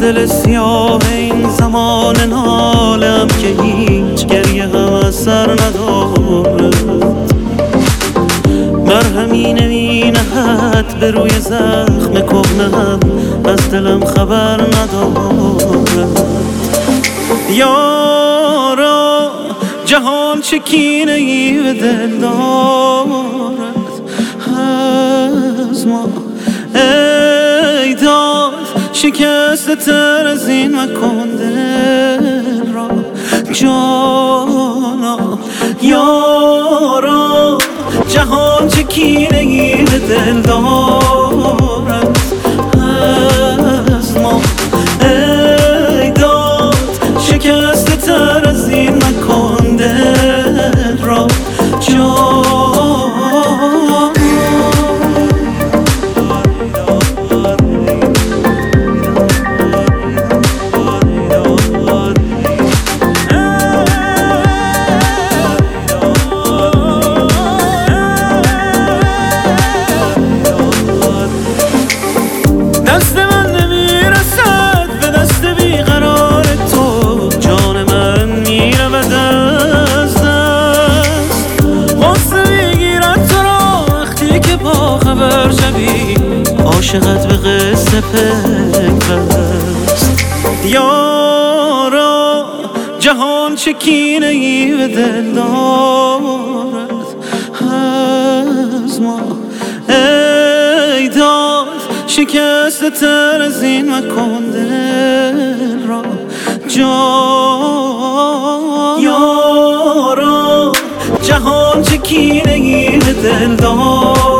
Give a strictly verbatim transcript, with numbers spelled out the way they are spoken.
دل سیاه این زمان نالم که هیچ گریه هم از سر نداره، مرهمی نمی نهد به روی زخم کهنه‌ام، از دلم خبر نداره. یارا جهان چه کینه ای به دل دارد از ما، ای داد شکسته تر از این مکن دل را جانا. یارا جهان چه کینه ای به دل دارد از ما، ای داد شکسته تر از این مکن دل را جانا. دست من نمیرسد به دست بیقرار تو، جان من میرود از دست. غصه میگیرد تو را وقتی که با خبر شوی، عاشقت به قصه پیوست. یارا جهان چه کینه ای به دل دارد از ما، ای داد شکسته تر از این مکن دل را جان. یارا جهان چه کینه ای به دل دارد